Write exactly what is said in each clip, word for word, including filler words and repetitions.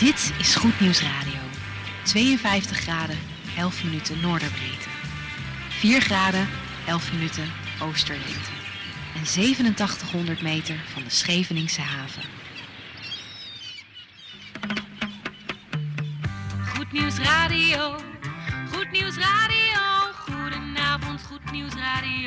Dit is Goed Nieuws Radio. tweeënvijftig graden, elf minuten noorderbreedte. vier graden, elf minuten oosterlengte. En zevenentachtighonderd meter van de Scheveningse haven. Goed Nieuws Radio. Goed Nieuws Radio. Goedenavond, Goed Nieuws Radio.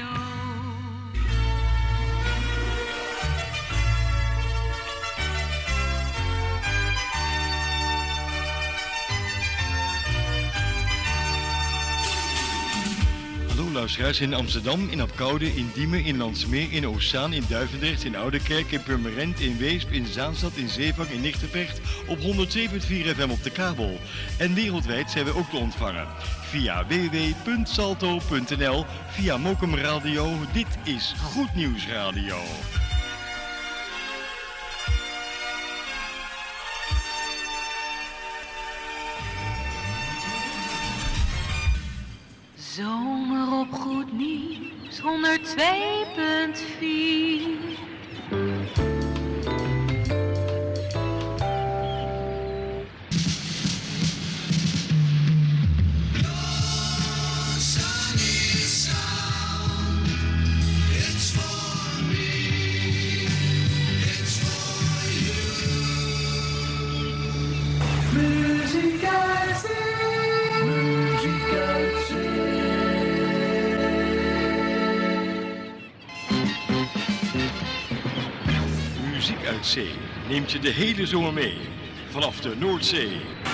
Hallo luisteraars in Amsterdam, in Apkoude, in Diemen, in Landsmeer, in Oostzaan, in Duivendrecht, in Oudekerk, in Purmerend, in Weesp, in Zaanstad, in Zeevang, in Nigtevecht op honderd zeven punt vier F M op de kabel. En wereldwijd zijn we ook te ontvangen via w w w punt salto punt n l, via Mokum Radio. Dit is Goed Nieuws Radio. Zomer op Goed Nieuws, honderd twee punt vier. Uit zee neemt je de hele zomer mee vanaf de Noordzee.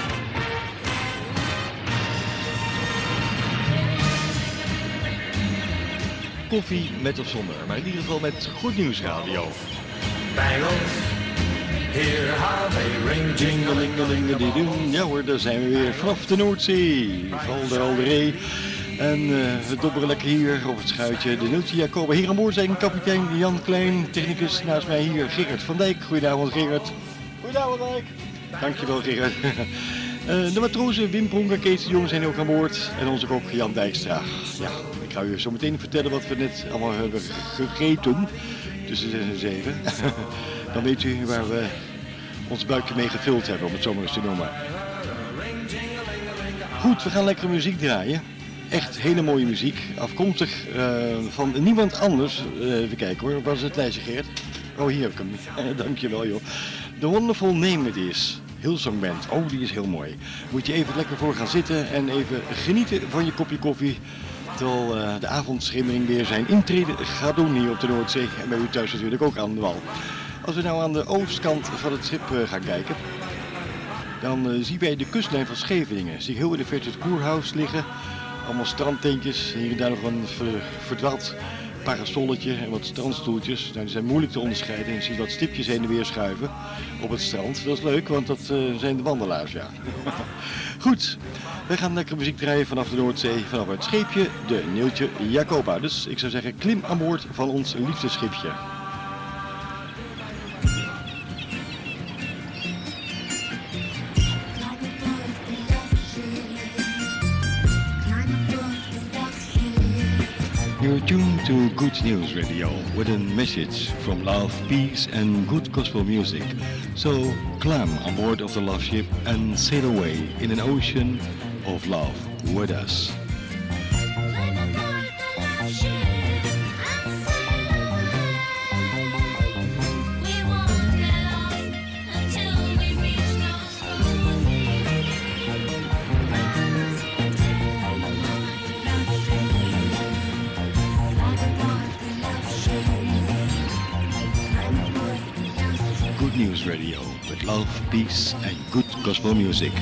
Koffie met of zonder, maar in ieder geval met Goed Nieuws Radio. Bangles, here how they ring, jingle-lingelingeling. Ja hoor, daar zijn we weer vanaf de Noordzee. Val de Alderee. En uh, we dobberen lekker hier op het schuitje. De Niltje Jacoba. Hier aan boord zijn kapitein Jan Klein, technicus naast mij hier Gerard van Dijk. Goedenavond Gerard. Goedenavond Dijk. Dankjewel Gerard. uh, de matrozen Wim Pronker, Kees de Jong zijn ook aan boord. En onze kok Jan Dijkstra. Ja, ik ga u zo meteen vertellen wat we net allemaal hebben gegeten. Tussen zes en zeven. Dan weet u waar we ons buikje mee gevuld hebben, om het zo maar eens te noemen. Goed, we gaan lekker muziek draaien. Echt hele mooie muziek, afkomstig uh, van niemand anders. Uh, even kijken hoor, waar was het lijstje Geert? Oh, hier heb ik hem. Dankjewel joh. The Wonderful Name It Is. Hillsong Band. Oh, die is heel mooi. Moet je even lekker voor gaan zitten en even genieten van je kopje koffie. Terwijl uh, de avondschemering weer zijn intrede gaat doen hier op de Noordzee. En bij u thuis natuurlijk ook aan de wal. Als we nou aan de oostkant van het schip uh, gaan kijken, dan uh, zien wij de kustlijn van Scheveningen. Zie heel in de verte het Koerhuis liggen. Allemaal strandtentjes, hier en daar nog een verdwaald parasolletje en wat strandstoeltjes. Nou, die zijn moeilijk te onderscheiden en je ziet wat stipjes heen en weer schuiven op het strand. Dat is leuk, want dat uh, zijn de wandelaars, ja. Goed, wij gaan lekker muziek draaien vanaf de Noordzee, vanaf het scheepje, de Niltje Jacoba. Dus ik zou zeggen, klim aan boord van ons liefdesschipje. You're tuned to Good News Radio with a message from love, peace and good gospel music. So climb on board of the love ship and sail away in an ocean of love with us. News Radio with love, peace and good gospel music.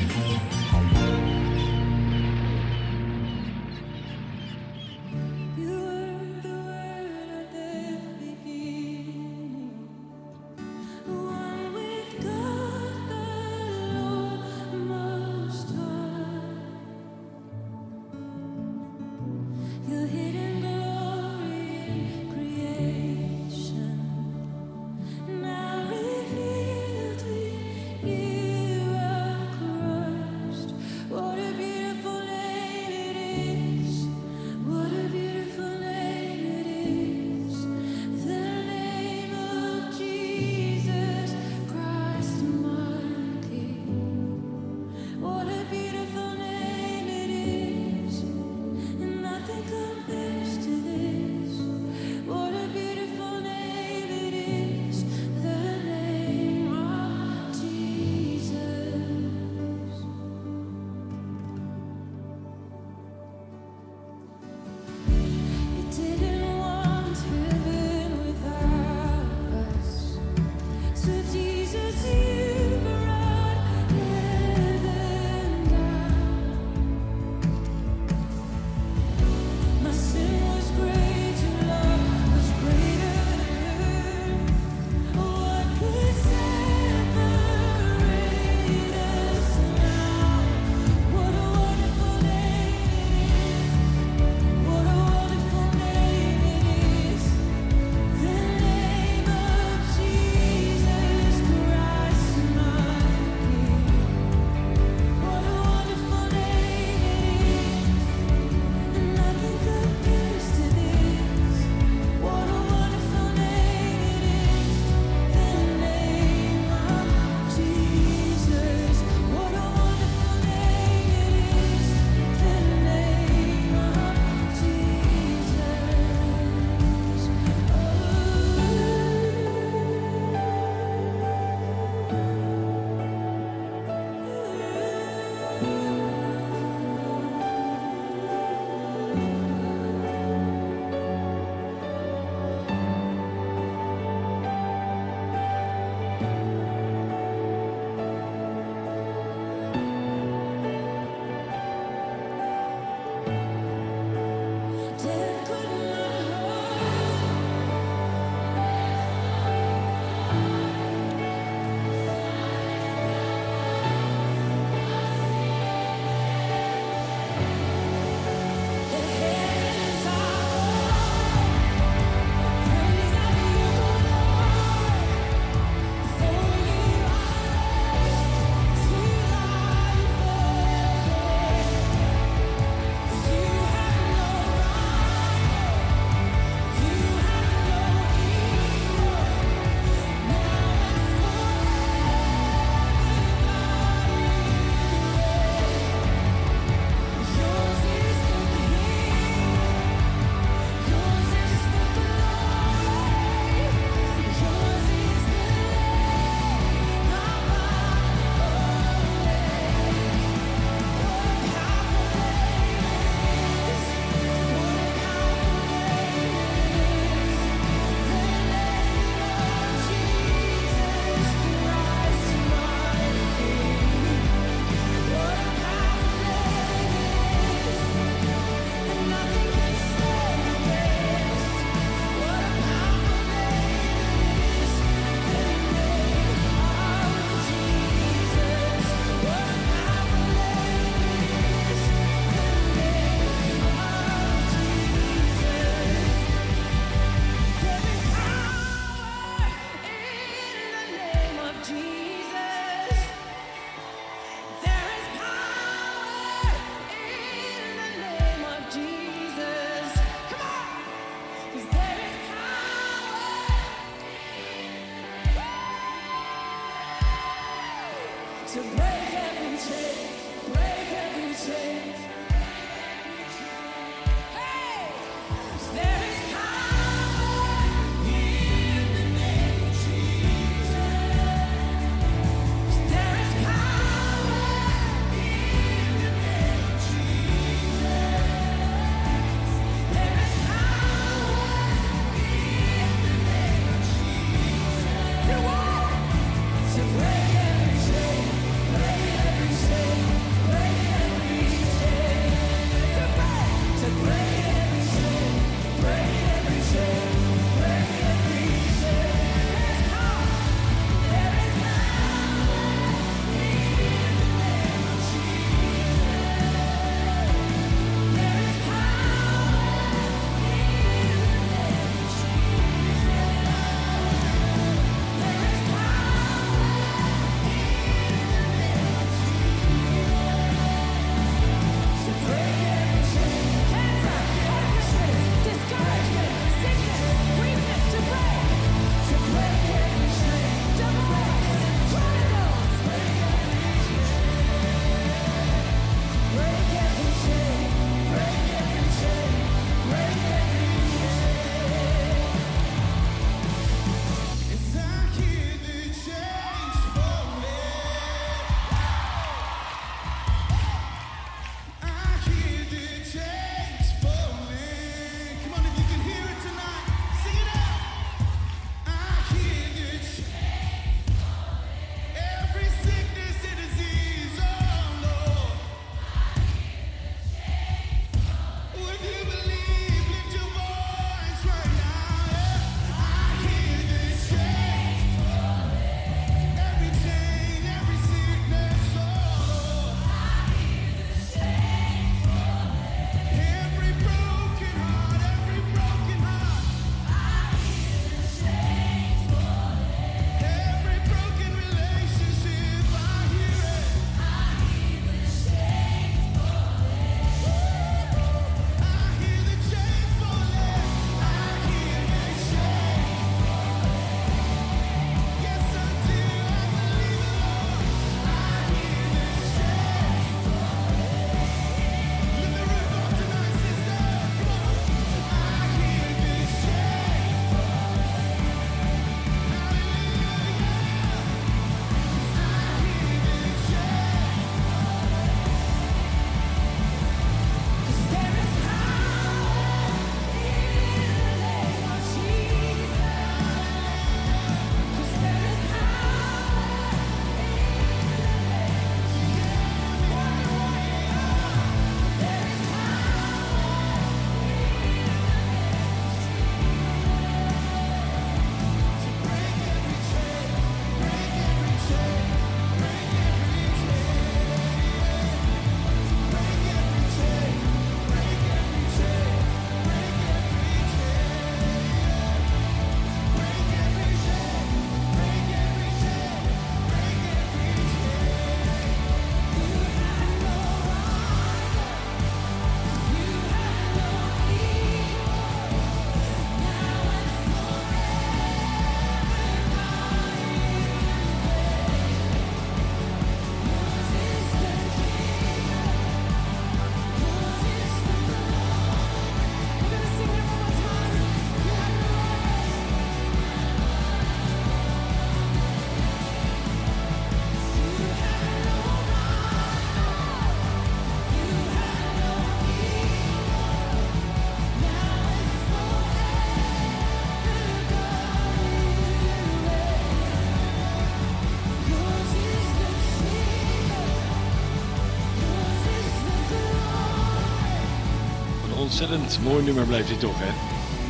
ontzettend mooi nummer blijft dit toch, hè?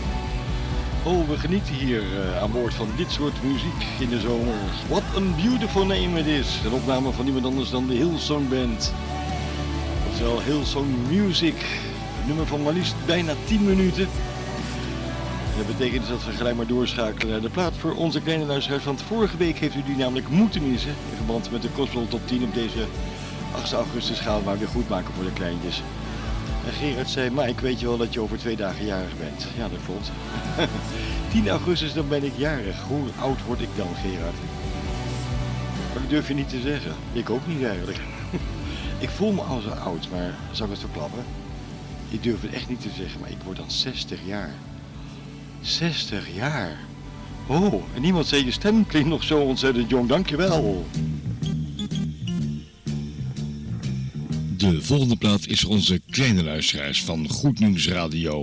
Oh, we genieten hier uh, aan boord van dit soort muziek in de zomer. What a beautiful name it is. Een opname van niemand anders dan de Hillsong Band. Oftewel Hillsong Music. Een nummer van maar liefst bijna tien minuten. En dat betekent dat we gelijk maar doorschakelen naar de plaat voor onze kleine luisteraars. Want vorige week heeft u die namelijk moeten missen. In verband met de Gospel Top tien op deze achtste augustus gaan we maar weer goed maken voor de kleintjes. En Gerard zei, Mike, weet je wel dat je over twee dagen jarig bent? Ja, dat klopt. tien augustus, dan ben ik jarig. Hoe oud word ik dan, Gerard? dat durf je niet te zeggen. Ik ook niet eigenlijk. Ik voel me al zo oud, maar zal ik het verklappen? Ik durf het echt niet te zeggen, maar ik word dan zestig jaar. zestig jaar. Oh, en iemand zei je stem klinkt nog zo ontzettend jong, dankjewel. De volgende plaat is voor onze kleine luisteraars van Goed Nieuws Radio.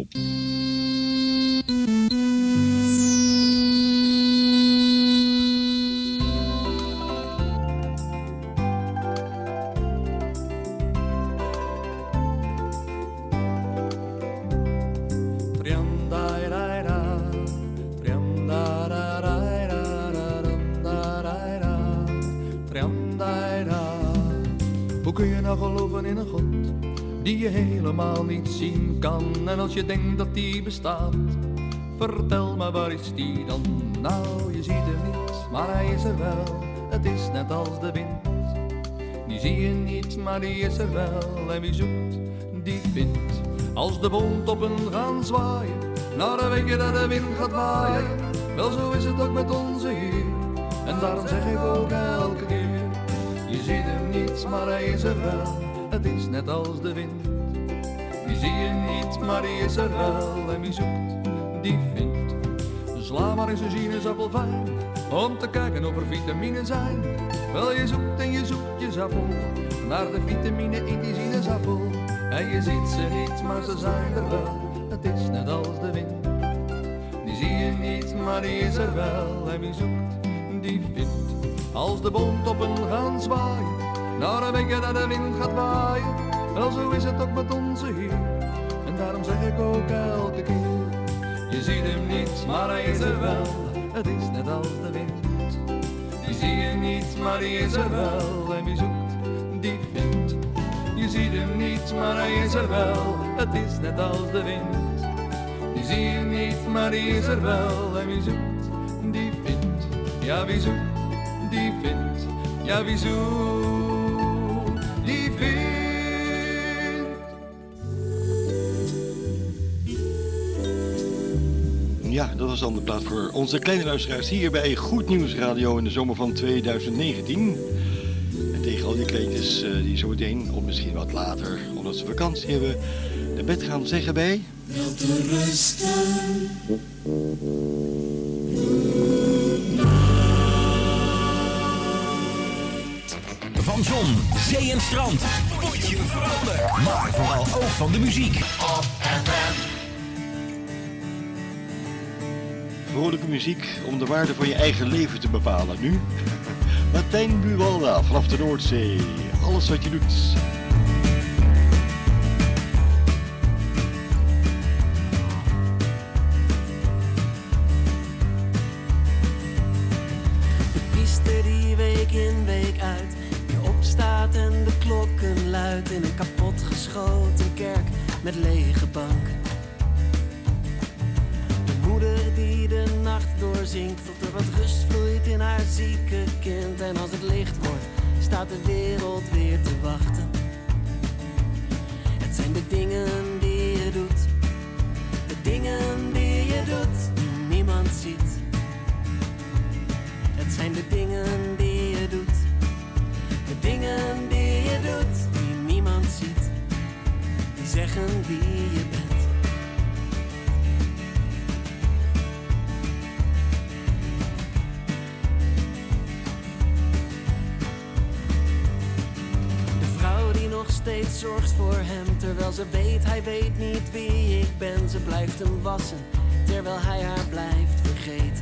Niet zien kan en als je denkt dat die bestaat, vertel me waar is die dan? Nou, je ziet hem niet, maar hij is er wel. Het is net als de wind. Die zie je niet, maar die is er wel. En wie zoekt, die vindt. Als de bont op een gaan zwaaien, nou dan weet je dat de wind gaat waaien. Wel, zo is het ook met onze Heer. En daarom zeg ik ook elke keer, je ziet hem niet, maar hij is er wel. Het is net als de wind. Die zie je niet, maar die is er wel. En wie zoekt, die vindt. Sla maar eens een sinaasappel fijn, om te kijken of er vitamine zijn. Wel, je zoekt en je zoekt je zappel naar de vitamine in die sinaasappel. En je ziet ze niet, maar ze zijn er wel. Het is net als de wind. Die zie je niet, maar die is er wel. En wie zoekt, die vindt. Als de bont op een gaan zwaaien, nou dan weet je dat de wind gaat waaien. Wel, zo is het ook met onze Heer. En daarom zeg ik ook elke keer, je ziet hem niet, maar hij is er wel. Het is net als de wind. Die zie je niet, maar die is er wel. En wie zoekt, die vindt. Je ziet hem niet, maar hij is er wel. Het is net als de wind. Die zie je niet, maar die is er wel. En wie zoekt, die vindt. Ja, wie zoekt, die vindt. Ja, wie zoekt, die vindt. Ja, dat was dan de plaat voor onze kleine luisteraars hier bij Goed Nieuws Radio in de zomer van tweeduizend negentien. En tegen al die kleintjes uh, die zo meteen, of misschien wat later, omdat ze vakantie hebben, naar bed gaan zeggen bij... Wel te rusten. Van zon, zee en strand word je vrolijk, maar vooral ook van de muziek. Op F M. Vrolijke muziek om de waarde van je eigen leven te bepalen. Nu, Martijn Buwalda vanaf de Noordzee. Alles wat je doet. De piste die week in week uit, je opstaat en de klokken luidt in een kapotgeschoten kerk met lege banken. Moeder die de nacht doorzingt tot er wat rust vloeit in haar zieke kind. En als het licht wordt, staat de wereld weer te wachten. Het zijn de dingen die je doet, de dingen die je doet, die niemand ziet. Het zijn de dingen die je doet, de dingen die je doet, die niemand ziet. Die zeggen wie je bent. Steeds zorgt voor hem, terwijl ze weet, hij weet niet wie ik ben. Ze blijft hem wassen, terwijl hij haar blijft vergeten.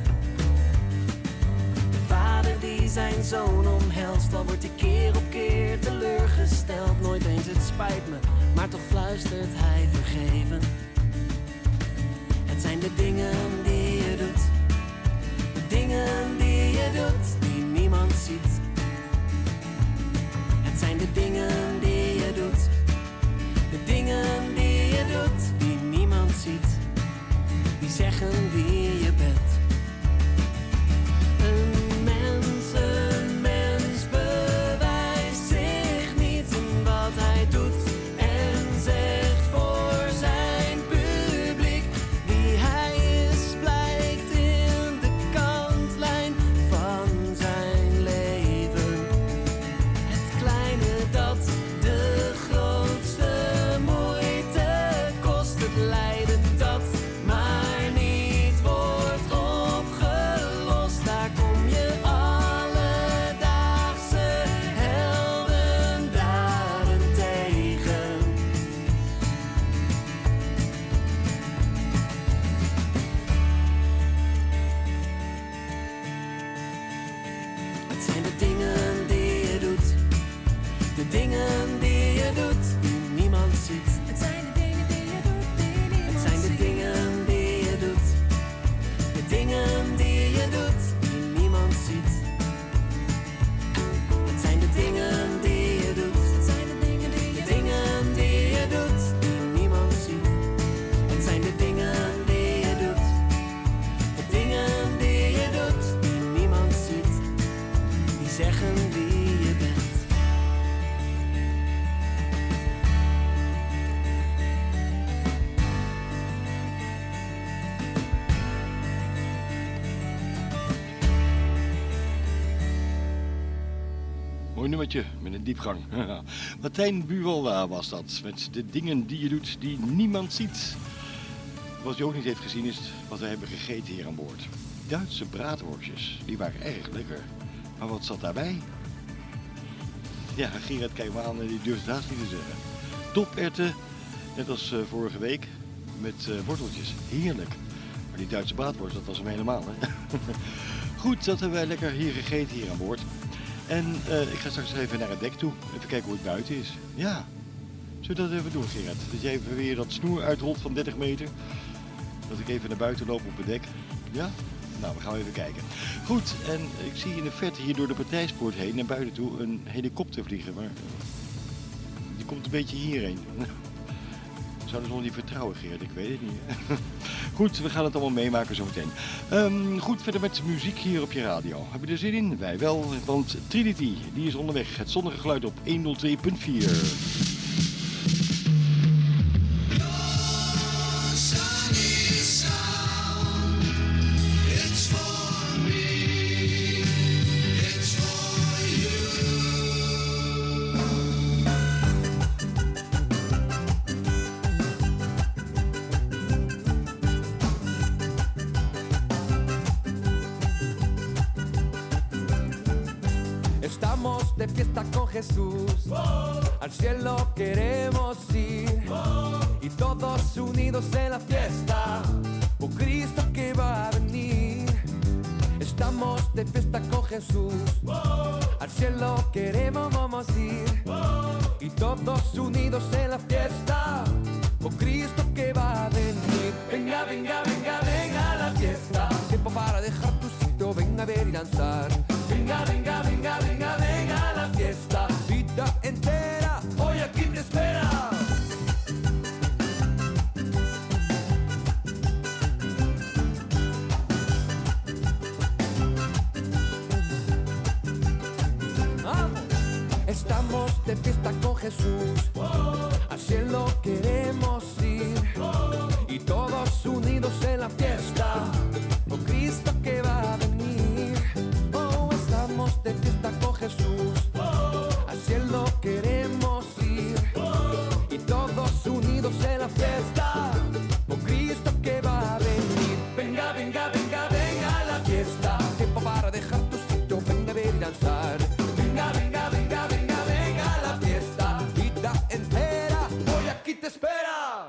De vader die zijn zoon omhelst, al wordt hij keer op keer teleurgesteld. Nooit eens het spijt me, maar toch fluistert hij vergeven. Het zijn de dingen die je doet, de dingen die je doet, die niemand ziet. Het zijn de dingen die je doet, de dingen die je doet, die niemand ziet, die zeggen wie je bent. Een mens, een mens bewijst zich niet in wat hij doet en zegt voor zijn publiek wie hij is, blij. Het zijn de dingen die je doet, de dingen die je doet, die niemand ziet. Het zijn de dingen die je doet, die niemand ziet. Het zijn de dingen die je doet, de dingen die je doet, die niemand ziet. Het zijn de dingen die je doet, het zijn de dingen die je doet, de dingen die je doet, die niemand ziet. Het zijn de dingen die je doet, de dingen die je doet, die niemand ziet. Die zeggen wie je bent. Mooi nummertje met een diepgang. Martijn Buwalda was dat, met de dingen die je doet die niemand ziet. Wat je ook niet heeft gezien is wat we hebben gegeten hier aan boord. Duitse braadworstjes, die waren erg lekker. Maar wat zat daarbij? Ja, Gerard kijkt me aan en die durft het haast niet te zeggen. Doperwten, net als uh, vorige week, met uh, worteltjes. Heerlijk. Maar die Duitse braadworst, dat was hem helemaal, hè? Goed, dat hebben wij lekker hier gegeten hier aan boord. En uh, ik ga straks even naar het dek toe. Even kijken hoe het buiten is. Ja. Zullen we dat even doen, Gerard? Dat jij even weer dat snoer uitrolt van dertig meter. Dat ik even naar buiten loop op het dek. Ja? Nou, we gaan even kijken. Goed, en ik zie in de verte hier door de partijspoort heen naar buiten toe een helikopter vliegen. Maar die komt een beetje hierheen. Zouden ze nog niet vertrouwen, Gerard? Ik weet het niet. Goed, we gaan het allemaal meemaken zometeen. Um, goed, verder met muziek hier op je radio. Heb je er zin in? Wij wel, want Trinity, die is onderweg. Het zonnige geluid op honderdtwee punt vier. De fiesta con Jesús, oh, al cielo queremos ir, oh, y todos unidos en la fiesta, por Cristo que va a venir. Estamos de fiesta con Jesús, oh, al cielo queremos vamos ir, oh, y todos unidos en la fiesta, por Cristo que va a venir. Venga, venga, venga, venga a la fiesta, tiempo para dejar tu sitio, venga a ver y danzar. Venga, venga, venga, venga, venga a la fiesta, vida entera, hoy aquí te espera. Vamos. Estamos de fiesta con Jesús, oh, al cielo queremos ir, oh, y todos unidos en la fiesta, por Cristo que va a venir. Estamos de fiesta con Jesús, oh, al cielo queremos ir, oh, y todos unidos en la fiesta, por Cristo que va a venir. Venga, venga, venga, venga a la fiesta, tiempo para dejar tu sitio, venga a ver y danzar. Venga, venga, venga, venga, venga a la fiesta, vida entera, hoy aquí te espera.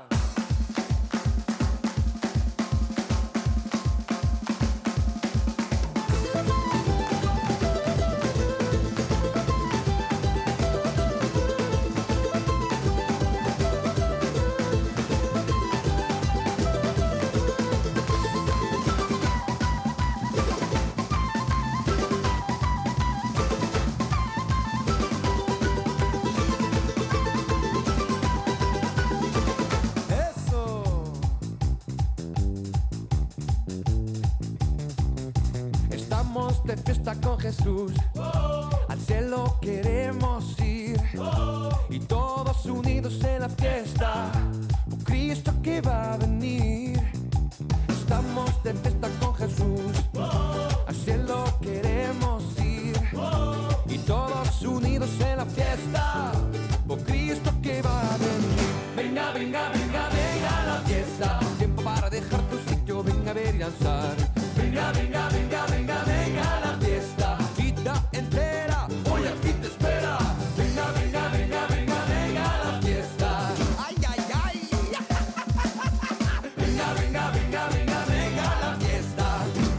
De fiesta con Jesús, oh, al cielo queremos ir, oh, y todos unidos en la fiesta, por Cristo que va a venir. Estamos de fiesta con Jesús, oh, al cielo queremos ir, oh, y todos unidos en la fiesta, por Cristo que va a venir. Venga, venga, venga, venga a la fiesta, tiempo para dejar tu sitio, venga a ver y danzar. Venga, venga, venga, venga, venga a la fiesta, vida entera, hoy aquí te espera. Venga, venga, venga, venga, venga a la fiesta. Ay, ay, ay. Venga, venga, venga, venga, venga a la fiesta.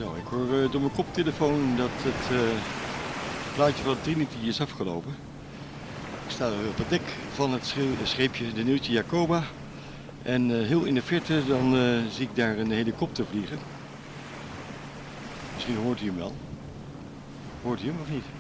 Zo, ik hoor uh, door mijn koptelefoon dat het uh, plaatje van Trinity is afgelopen. Ik sta op het dek van het scheepje de Nieuwtje Jacoba. En uh, heel in de verte dan uh, zie ik daar een helikopter vliegen. Misschien hoort u hem wel. Hoort u hem of niet?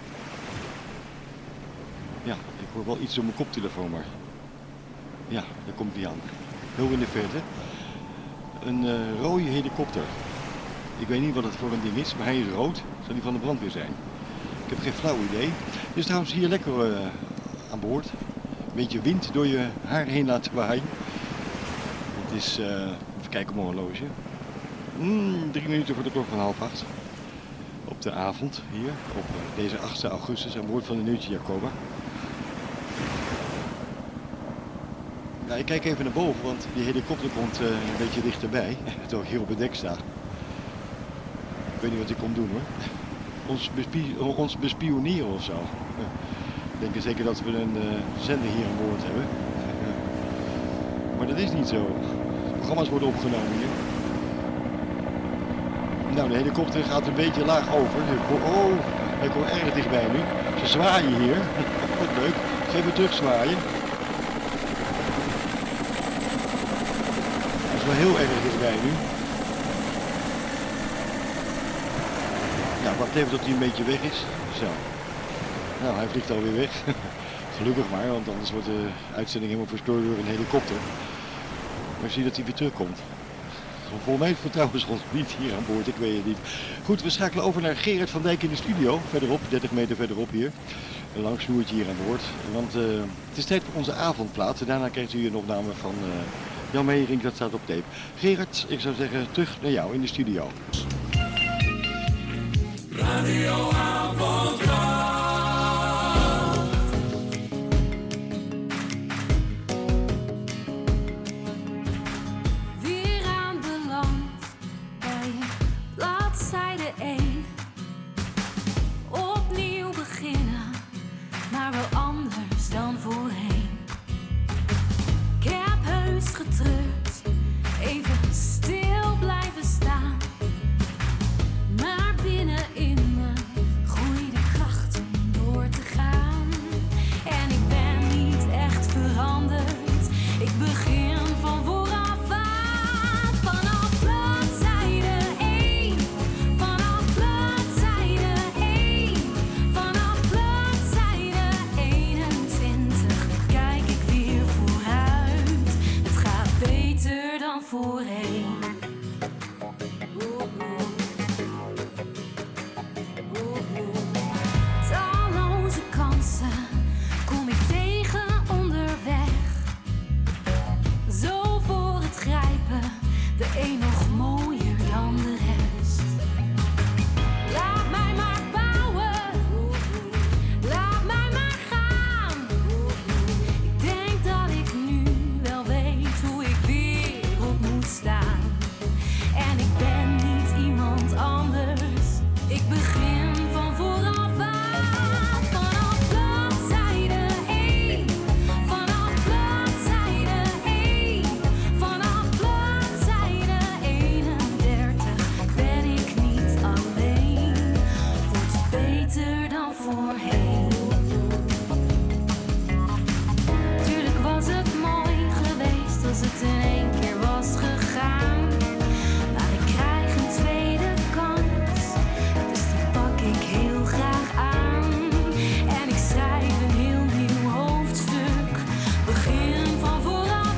Ja, ik hoor wel iets door mijn koptelefoon, maar... Ja, daar komt hij aan. Heel in de verte. Een uh, rode helikopter. Ik weet niet wat het voor een ding is, maar hij is rood. Zal die van de brandweer zijn? Ik heb geen flauw idee. Het is trouwens hier lekker uh, aan boord. Een beetje wind door je haar heen laten waaien. Het is, uh, even kijken op mijn horloge. Mm, drie minuten voor de klok van half acht. Op de avond hier, op uh, deze achtste augustus aan boord van de Nieuwtje Jacoba. Ja, ik kijk even naar boven, want die helikopter komt uh, een beetje dichterbij. Terwijl ik hier op het dek sta. Ik weet niet wat ik kom doen hoor. Ons, bespie ons bespioneren of zo. Ik denk zeker dat we een uh, zender hier aan boord hebben. Uh, maar dat is niet zo. De programma's worden opgenomen hier. Nou, de helikopter gaat een beetje laag over. Oh, hij komt erg dichtbij nu. Ze zwaaien hier. Wat leuk. Ik ga even terug zwaaien. Hij is wel heel erg dichtbij nu. Nou, wacht even tot hij een beetje weg is. Zo. Nou, hij vliegt alweer weg. Gelukkig maar, want anders wordt de uitzending helemaal verstoord door een helikopter. Maar zie dat hij weer terugkomt. Volgens mij vertrouwen ze ons niet hier aan boord, ik weet het niet. Goed, we schakelen over naar Gerard van Dijk in de studio. Verderop, dertig meter verderop hier. Een lang snoertje hier aan boord. Want uh, het is tijd voor onze avondplaat. En daarna krijgt u een opname van uh, Jan Meijering, dat staat op tape. Gerard, ik zou zeggen, terug naar jou in de studio. Radio Avondklok. Weer aanbeland bij bladzijde één. Opnieuw beginnen, maar wel anders dan voorheen. Ik heb heus getreurd, even stil blijven staan. Maar binnenin me groeide kracht om door te gaan. En ik ben niet echt veranderd, ik begin van vooraf aan. Vanaf bladzijde één, vanaf bladzijde één, vanaf bladzijde eenentwintig kijk ik weer vooruit. Het gaat beter dan voorheen. Talloze kansen kom ik tegen onderweg. Zo voor het grijpen, de een nog mooier dan de rest. Laat mij maar bouwen, laat mij maar gaan. Ik denk dat ik nu wel weet hoe ik weer op moet staan. En ik ben niet iemand anders, ik begin van vooraf aan. Vanaf bladzijde één, vanaf bladzijde één, vanaf bladzijde eenendertig ben ik niet alleen. Wordt beter dan voorheen. Tuurlijk was het mooi geweest als het in één keer was gegaan. Maar ik krijg een tweede kans, dus die pak ik heel graag aan. En ik schrijf een heel nieuw hoofdstuk, begin van vooraf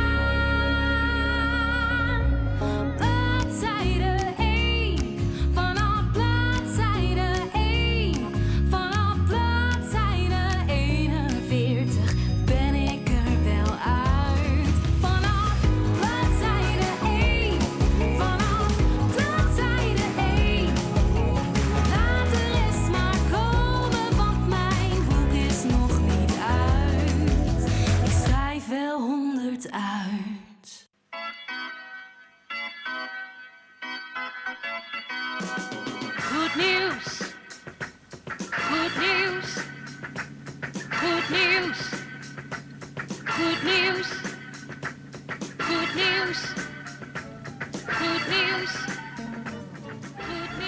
aan. Bladzijde één, vanaf bladzijde één, vanaf bladzijde eenenveertig ben ik er wel uit. Vanaf bladzijde één, vanaf bladzijde één. Laat de rest maar komen, want mijn boek is nog niet uit. Ik schrijf wel honderd uit. Goed nieuws. Goed nieuws. Goed nieuws. Goed nieuws. Goed nieuws. Goed nieuws. Goed nieuws.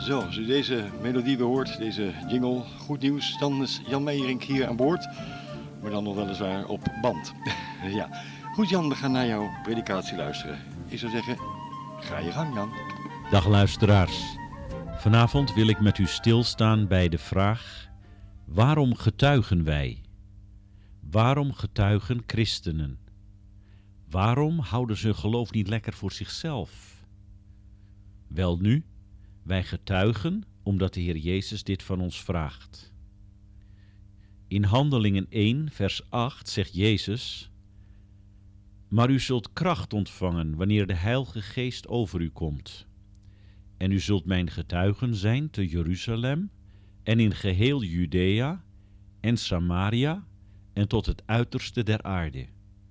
Zo, als u deze melodie weer hoort, deze jingle, goed nieuws, dan is Jan Meijerink hier aan boord. Maar dan nog weliswaar op band. Ja, goed Jan, we gaan naar jouw predikatie luisteren. Ik zou zeggen, ga je gang Jan. Dag luisteraars. Vanavond wil ik met u stilstaan bij de vraag: waarom getuigen wij? Waarom getuigen christenen? Waarom houden ze hun geloof niet lekker voor zichzelf? Welnu, wij getuigen omdat de Heer Jezus dit van ons vraagt. In Handelingen één, vers acht zegt Jezus: maar u zult kracht ontvangen wanneer de Heilige Geest over u komt. En u zult mijn getuigen zijn te Jeruzalem en in geheel Judea en Samaria en tot het uiterste der aarde.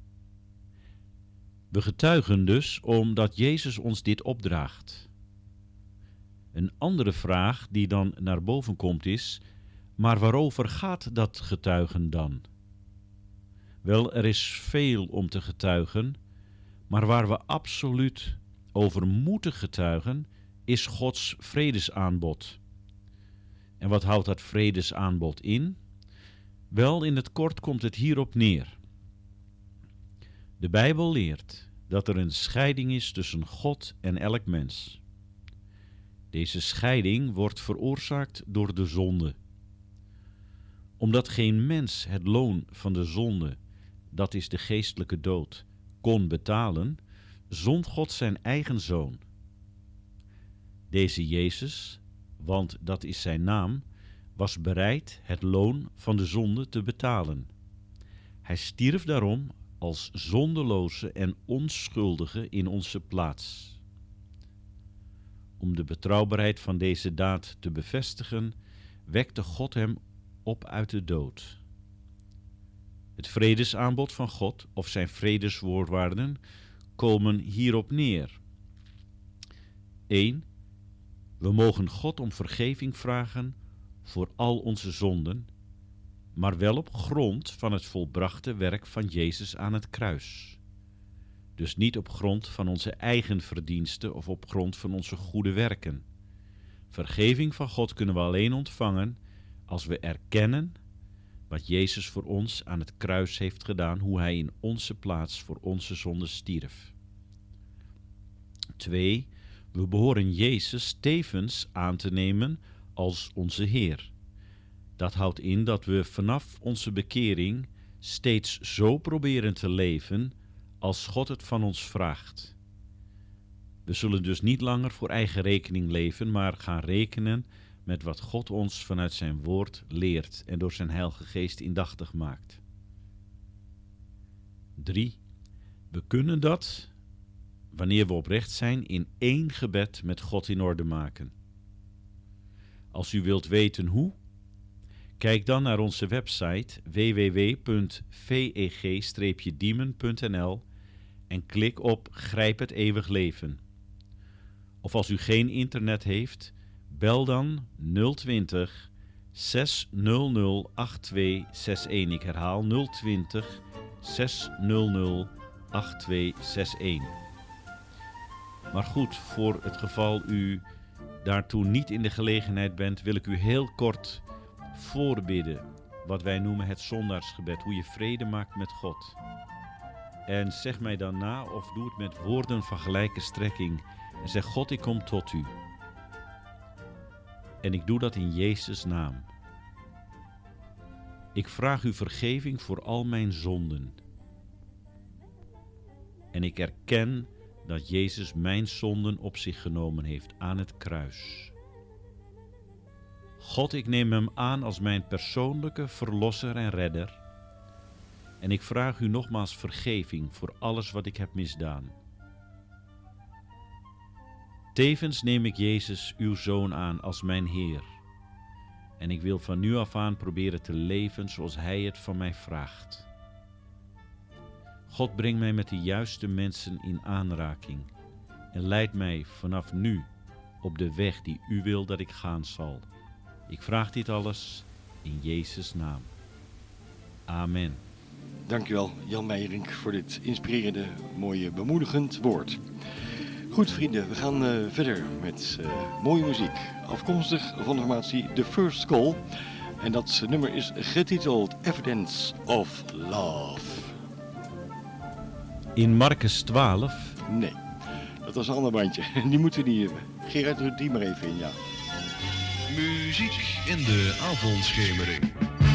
We getuigen dus omdat Jezus ons dit opdraagt. Een andere vraag die dan naar boven komt is: maar waarover gaat dat getuigen dan? Wel, er is veel om te getuigen, maar waar we absoluut over moeten getuigen, is Gods vredesaanbod. En wat houdt dat vredesaanbod in? Wel, in het kort komt het hierop neer. De Bijbel leert dat er een scheiding is tussen God en elk mens. Deze scheiding wordt veroorzaakt door de zonde. Omdat geen mens het loon van de zonde, dat is de geestelijke dood, kon betalen, zond God zijn eigen zoon. Deze Jezus, want dat is zijn naam, was bereid het loon van de zonde te betalen. Hij stierf daarom als zondeloze en onschuldige in onze plaats. Om de betrouwbaarheid van deze daad te bevestigen, wekte God hem op uit de dood. Het vredesaanbod van God, of zijn vredesvoorwaarden, komen hierop neer. één. We mogen God om vergeving vragen voor al onze zonden, maar wel op grond van het volbrachte werk van Jezus aan het kruis. Dus niet op grond van onze eigen verdiensten of op grond van onze goede werken. Vergeving van God kunnen we alleen ontvangen als we erkennen wat Jezus voor ons aan het kruis heeft gedaan, hoe hij in onze plaats voor onze zonde stierf. twee. We behoren Jezus tevens aan te nemen als onze Heer. Dat houdt in dat we vanaf onze bekering steeds zo proberen te leven als God het van ons vraagt. We zullen dus niet langer voor eigen rekening leven, maar gaan rekenen met wat God ons vanuit zijn woord leert en door zijn Heilige Geest indachtig maakt. drie. We kunnen dat, wanneer we oprecht zijn, in één gebed met God in orde maken. Als u wilt weten hoe, kijk dan naar onze website w w w punt v e g diemen punt n l en klik op Grijp het eeuwig leven. Of als u geen internet heeft, bel dan nul twintig, zes nul nul, acht twee zes een. Ik herhaal nul twintig, zes nul nul, acht twee zes een. Maar goed, voor het geval u daartoe niet in de gelegenheid bent, wil ik u heel kort voorbidden, wat wij noemen het zondaarsgebed, hoe je vrede maakt met God. En zeg mij dan na, of doe het met woorden van gelijke strekking, en zeg: God, ik kom tot u. En ik doe dat in Jezus' naam. Ik vraag u vergeving voor al mijn zonden. En ik erken dat Jezus mijn zonden op zich genomen heeft aan het kruis. God, ik neem hem aan als mijn persoonlijke verlosser en redder. En ik vraag u nogmaals vergeving voor alles wat ik heb misdaan. Tevens neem ik Jezus, uw Zoon, aan als mijn Heer. En ik wil van nu af aan proberen te leven zoals Hij het van mij vraagt. God, breng mij met de juiste mensen in aanraking en leid mij vanaf nu op de weg die u wil dat ik gaan zal. Ik vraag dit alles in Jezus' naam. Amen. Dankjewel Jan Meijerink voor dit inspirerende, mooie, bemoedigend woord. Goed vrienden, we gaan uh, verder met uh, mooie muziek. Afkomstig van de formatie The First Call. En dat nummer is getiteld Evidence of Love. In Marcus twaalf? Nee, dat was een ander bandje. Die moeten we niet hebben. Gerard, doe die maar even in, ja. Muziek in de avondschemering.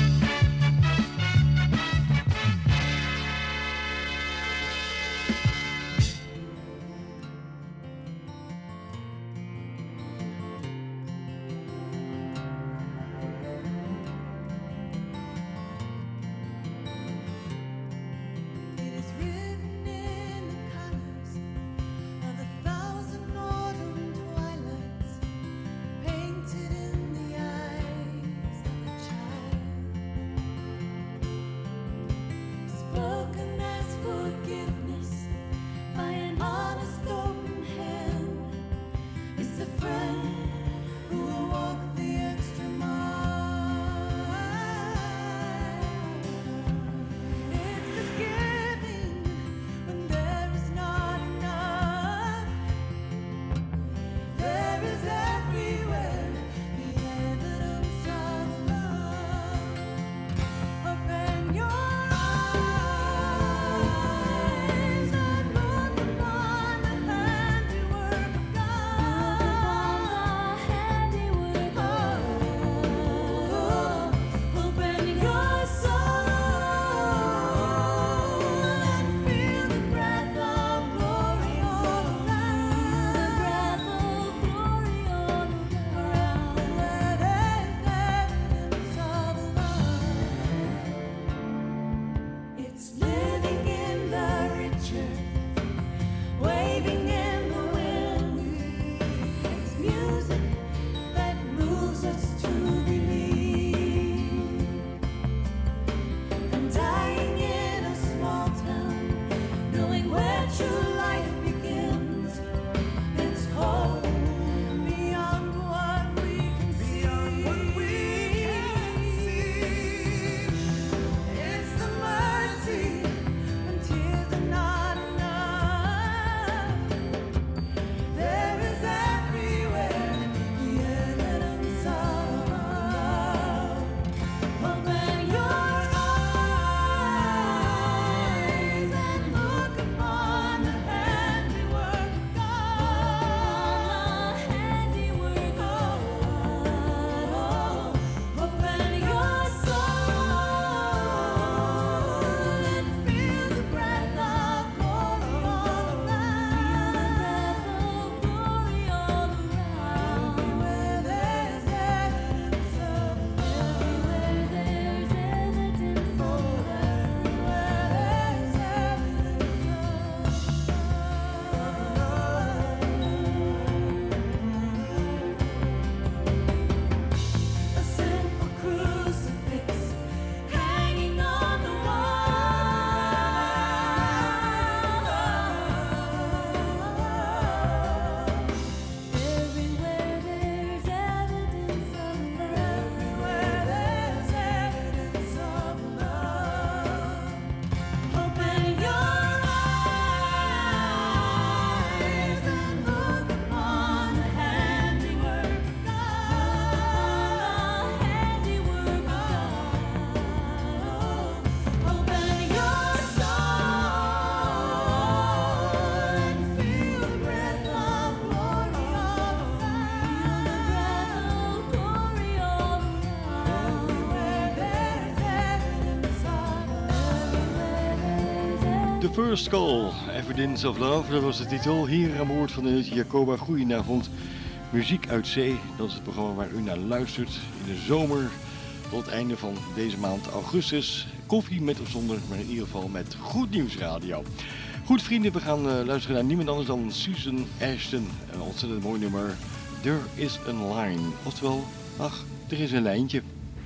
The First Call, Evidence of Love, dat was de titel. Hier aan boord van de Jacoba, goedenavond. Muziek uit zee, dat is het programma waar u naar luistert in de zomer tot het einde van deze maand augustus. Koffie met of zonder, maar in ieder geval met Goed Nieuws Radio. Goed vrienden, we gaan uh, luisteren naar niemand anders dan Susan Ashton. Een ontzettend mooi nummer. There is a line. Oftewel, ach, er is een lijntje.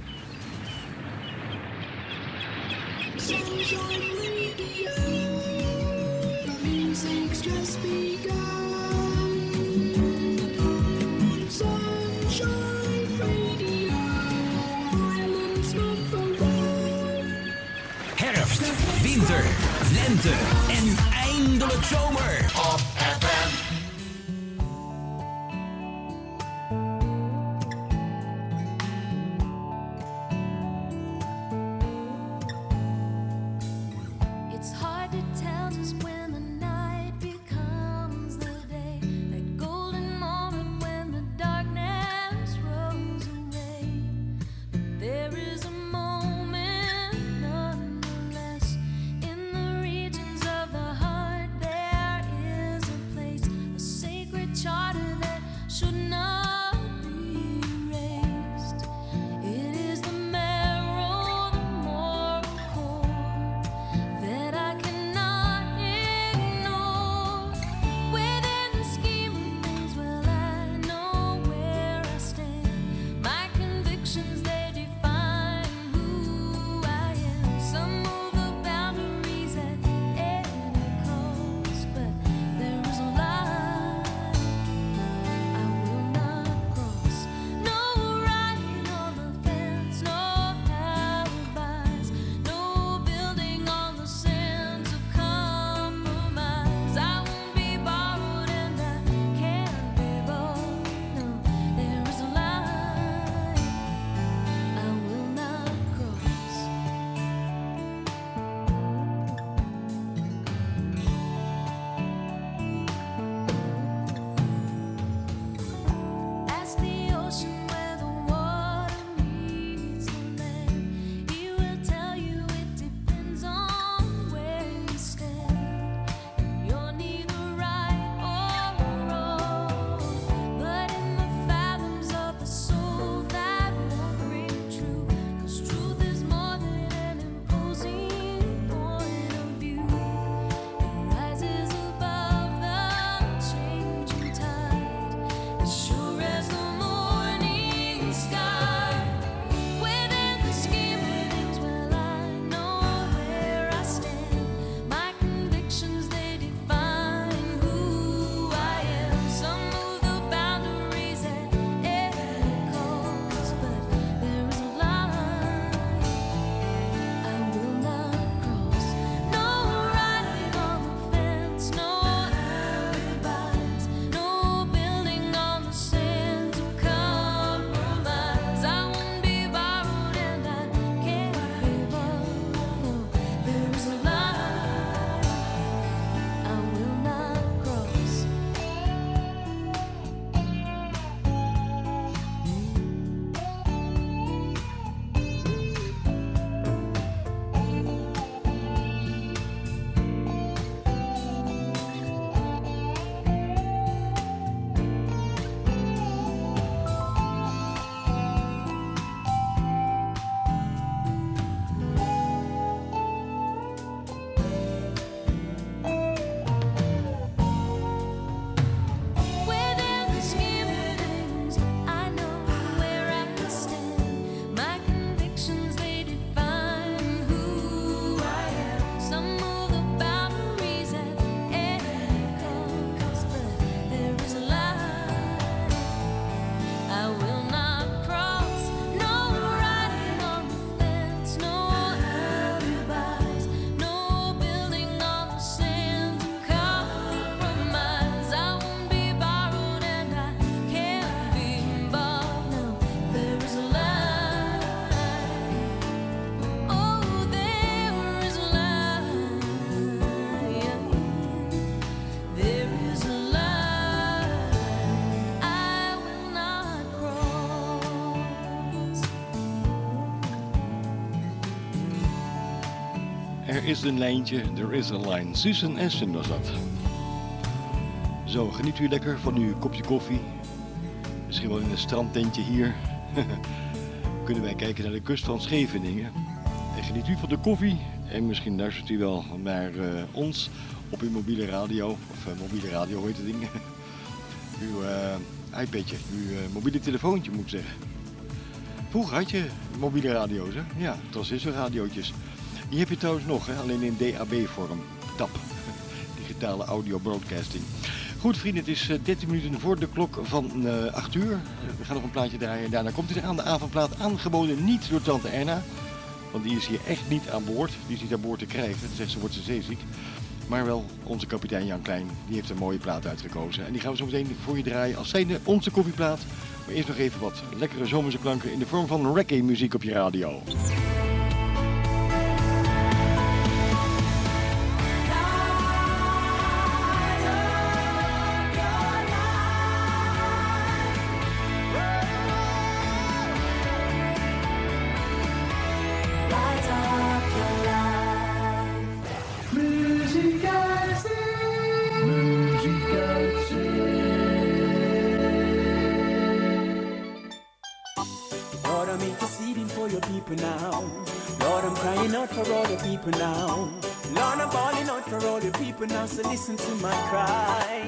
Music's just begun. Sunshine Radio, islands not alone. Herfst, winter, lente en eindelijk zomer. Op F M Er is een lijntje, er is een lijn. Susan Ashton was dat. Zo, geniet u lekker van uw kopje koffie. Misschien wel in een strandtentje hier. Kunnen wij kijken naar de kust van Scheveningen. En geniet u van de koffie. En misschien luistert u wel naar uh, ons op uw mobiele radio. Of uh, mobiele radio, hoe heet het ding? uw uh, iPadje, uw uh, mobiele telefoontje moet ik zeggen. Vroeger had je mobiele radio's, hè? Ja, transistorradiootjes. Die heb je trouwens nog, hè? Alleen in D A B-vorm. D A B. Digitale audio broadcasting. Goed vrienden, het is dertien minuten voor de klok van uh, acht uur. We gaan nog een plaatje draaien. Daarna komt hij eraan, de avondplaat, aangeboden niet door tante Erna. Want die is hier echt niet aan boord. Die is niet aan boord te krijgen. Dan zegt ze, wordt ze zeeziek. Maar wel onze kapitein Jan Klein. Die heeft een mooie plaat uitgekozen. En die gaan we zo meteen voor je draaien als zijnde onze koffieplaat. Maar eerst nog even wat lekkere zomerse klanken in de vorm van reggae muziek op je radio. Now, Lord, I'm calling out for all the people now, so listen to my cry.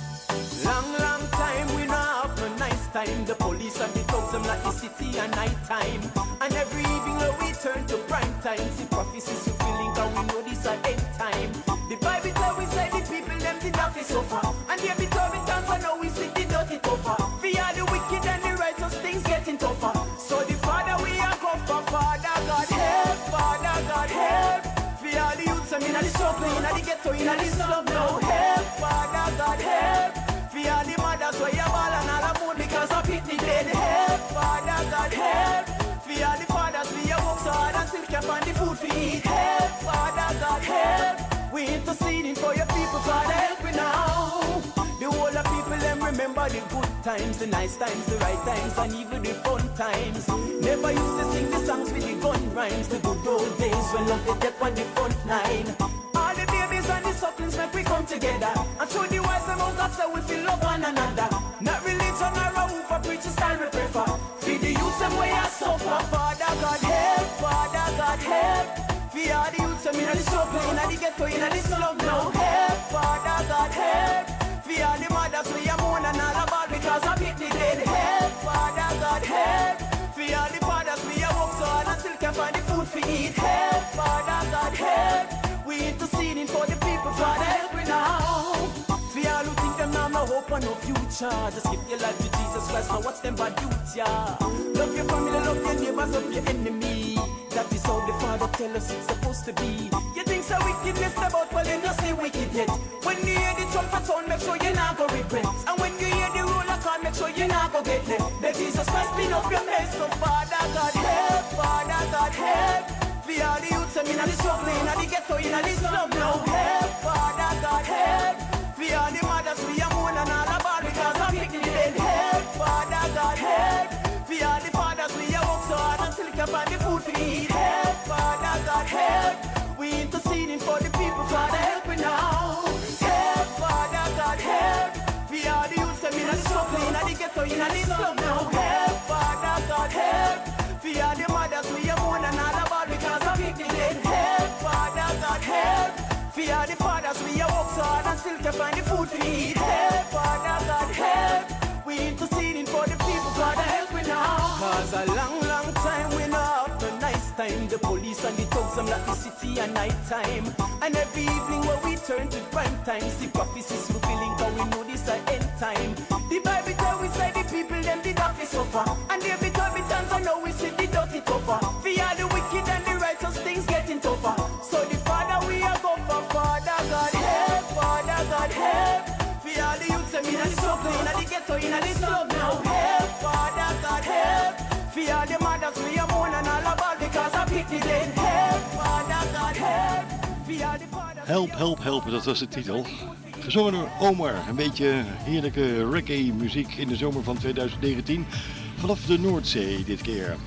Long, long time we not have no nice time. The police and the thugs them like the city at night time. And every evening when we turn to prime time, see prophecies fulfilling, cause we know this at end time. The Bible tell we say the people them did not suffer, and they be told me times I know we see the dirty tougher. For all the wicked and the righteous things getting tougher. So the Father we are go for, Father God help, Father God help. For all the youths I'm in the struggle, in the ghetto, in the slum now help, Father God help. For all the mothers where you ball and all the moon because of pity dead help, Father God help. For all the fathers we are work so hard and still keep on the food for eat help, Father God help. We interceding for your people, Father help me now. The whole of people them remember the good times, the nice times, the right times, and even the fun times. Never used to sing the songs with the gun rhymes, the good old days when love the death on the front line. All the babies and the sucklings make we come together, and through the wise among God so we feel love one another. Not religion or a who for preaching style we prefer. Feed the youth them way I suffer, Father God help, Father God help. For all the youths them in the struggle, in the ghetto, in the slum now help, Father God help. For all the mothers we are mourn and all about because of it the dead help, Father God help. For all the fathers we are work so hard and still can't find the food for eat help, Father God help. We interceding for the people, Father help me now. For all who think them now no hope and no future, just give your life to Jesus Christ, now watch them bad youths, yeah. Love your family, love your neighbors, love your enemy. That is how the Father tell us it's supposed to be. You think so wickedness about, well you don't say wicked yet. When you hear the trumpet sound, make sure you not go regret. And when you hear the roller call, make sure you not go get left. Let Jesus Christ clean up your mess, so Father God help, Father God help. For all the youths, I mean, and the struggle, in the ghetto, in the slum, now help, Father God help. For all the mothers, we are mourn and all about because I'm picking the dead help, Father God help. For all the fathers, we are work so hard and still can't find the food to eat help, Father God help. We interceding for the people, Father help me now. Help, Father God help. For all the youths, I mean, and the struggle, in the ghetto, in the slum, now help, Father God help. For all the mothers, we are mourn and all about because I'm picking dead help, Father God help. For all the fathers, we are work so hard and still can't find the food to eat help, Father God help. We interceding for the people, Father help me now. Cause a long, long time we not have no nice time. The police and the thugs them like the city at night time. And every evening when we turn to prime time, see prophecies fulfilling, cause we know this at end time. The Bible tell we say the people them did have to suffer, and there be time times I know we see the dirty tougher. For all the wicked and the righteous things getting tougher. So the Father we are go for, Father God help, Father God help. For all the youths them in the struggle, in the ghetto, in the slum now help, Father God help. For all the mothers we are mourn and all about because I pick the dead help, Father God help. For all the fathers Help, help, help, dat was de titel. Gezongen door Omar, een beetje heerlijke reggae muziek in de zomer van tweeduizend negentien. Vanaf de Noordzee dit keer.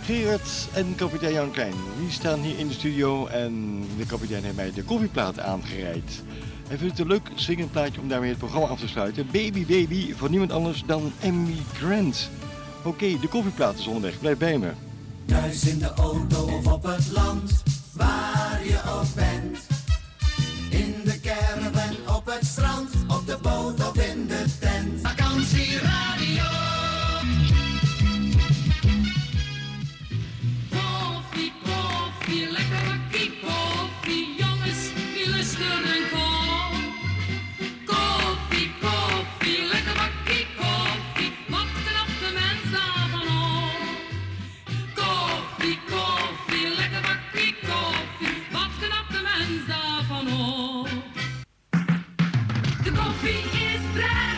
Gerard en kapitein Jan Klein, die staan hier in de studio en de kapitein heeft mij de koffieplaat aangereikt. Hij vindt het een leuk swingend plaatje om daarmee het programma af te sluiten. Baby Baby van niemand anders dan Amy Grant. Oké, okay, de koffieplaat is onderweg, blijf bij me. Thuis in de auto of op het land, waar je ook bent. In de caravan, op het strand, op de boot of in de tent. Vakantieradio. Koffie, koffie, lekker bakkie koffie. Jongens, die luisteren kom. Koffie, koffie, lekker bakkie koffie. Wat knapt de mens daarvan op? Koffie, koffie, lekker bakkie koffie. Wat knapt de mens daarvan op? De koffie is vrij.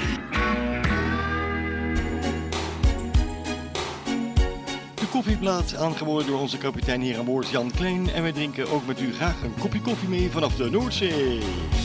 De koffieplaat aangeboden door onze kapitein hier aan boord Jan Klein. En wij drinken ook met u graag een kopje koffie mee vanaf de Noordzee.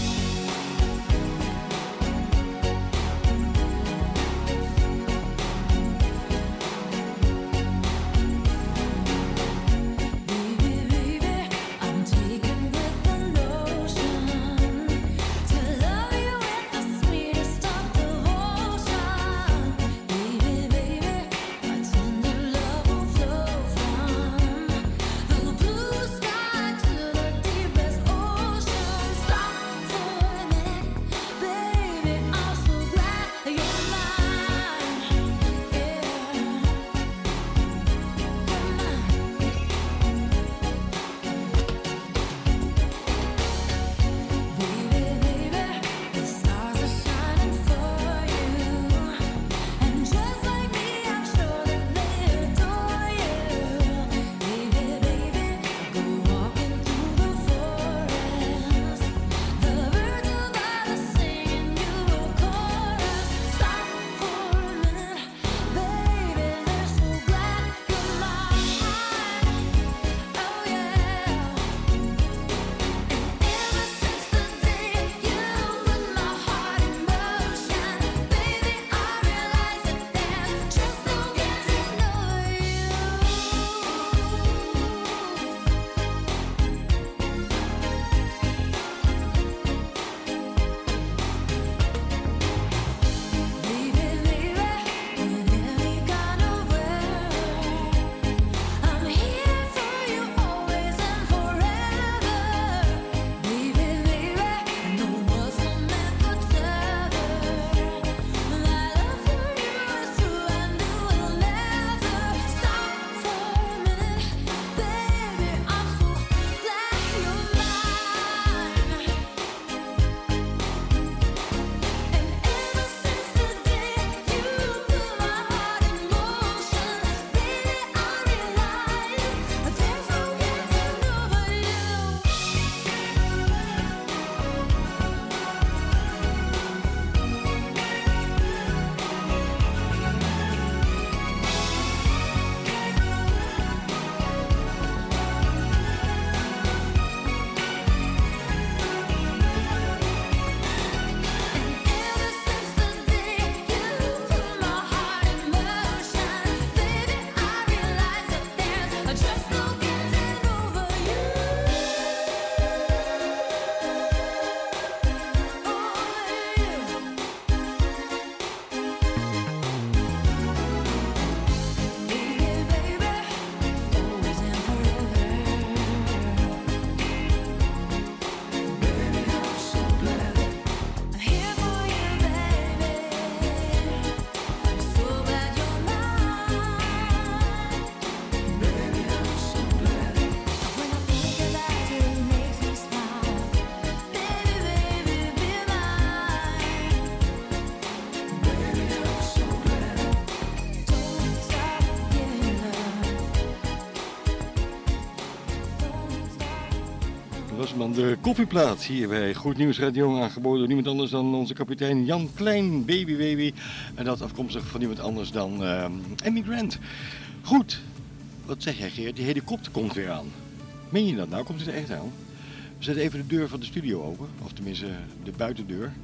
was dan de koffieplaat hier bij Goed Nieuws Radio, aangeboden door niemand anders dan onze kapitein Jan Klein, Baby Baby. En dat afkomstig van niemand anders dan uh, Amy Grant. Goed, wat zeg jij Geert, die helikopter komt weer aan. Meen je dat nou? Komt hij er echt aan? We zetten even de deur van de studio open, of tenminste de buitendeur.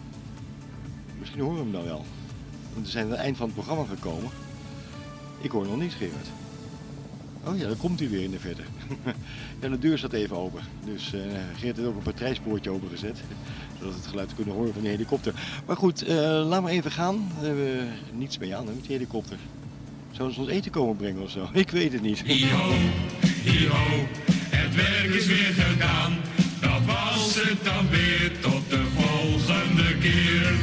Misschien horen we hem dan wel. Want we zijn aan het eind van het programma gekomen. Ik hoor nog niets, Gerard. Oh ja, dan komt hij weer in de verte. Ja, de deur staat even open. Dus uh, Geert heeft ook een patrijspoortje opengezet. Zodat we het geluid kunnen horen van de helikopter. Maar goed, uh, laat maar even gaan. We hebben niets mee aan hè, met die helikopter. Zouden ze ons eten komen brengen of zo? Ik weet het niet. Hi-ho, hi-ho, het werk is weer gedaan. Dat was het dan weer, tot de volgende keer.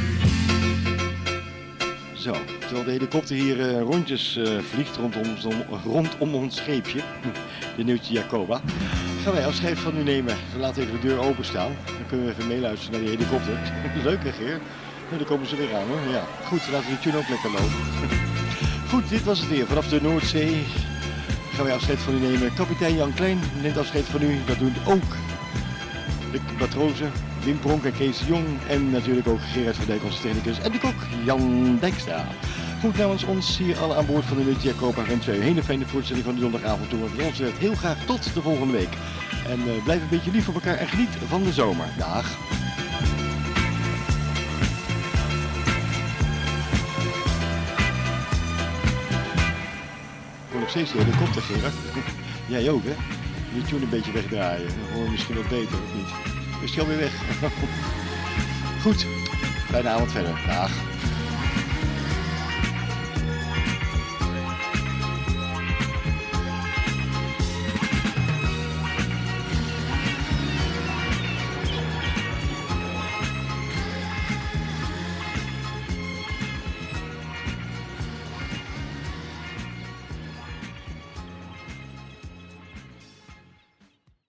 Zo, terwijl de helikopter hier uh, rondjes uh, vliegt rondom, rondom ons scheepje, de Nieuwtje Jacoba, gaan wij afscheid van u nemen. We laten even de deur openstaan, dan kunnen we even meeluisteren naar die helikopter. Leuk hè Geer? Nou, dan komen ze weer aan hoor. Ja, goed, laten we de tune ook lekker lopen. Goed, dit was het weer. Vanaf de Noordzee gaan wij afscheid van u nemen. Kapitein Jan Klein neemt afscheid van u, dat doen ook de matrozen. Wim Pronk en Kees de Jong en natuurlijk ook Gerard van Dijk, onze technicus, en de kok Jan Dijkstra. Goed, namens ons hier alle aan boord van de Nieuwtje Jacoba wensen wij een hele fijne voorstelling van de zondagavond toe. Van ons werd heel graag tot de volgende week. En uh, blijf een beetje lief voor elkaar en geniet van de zomer. Dag! Ik hoor nog steeds de helikopter, Gerard. Jij ook, hè? Die tune een beetje wegdraaien. Dan hoor je misschien wat beter, of niet? Is hij alweer weg? Goed, fijne avond verder. Dag.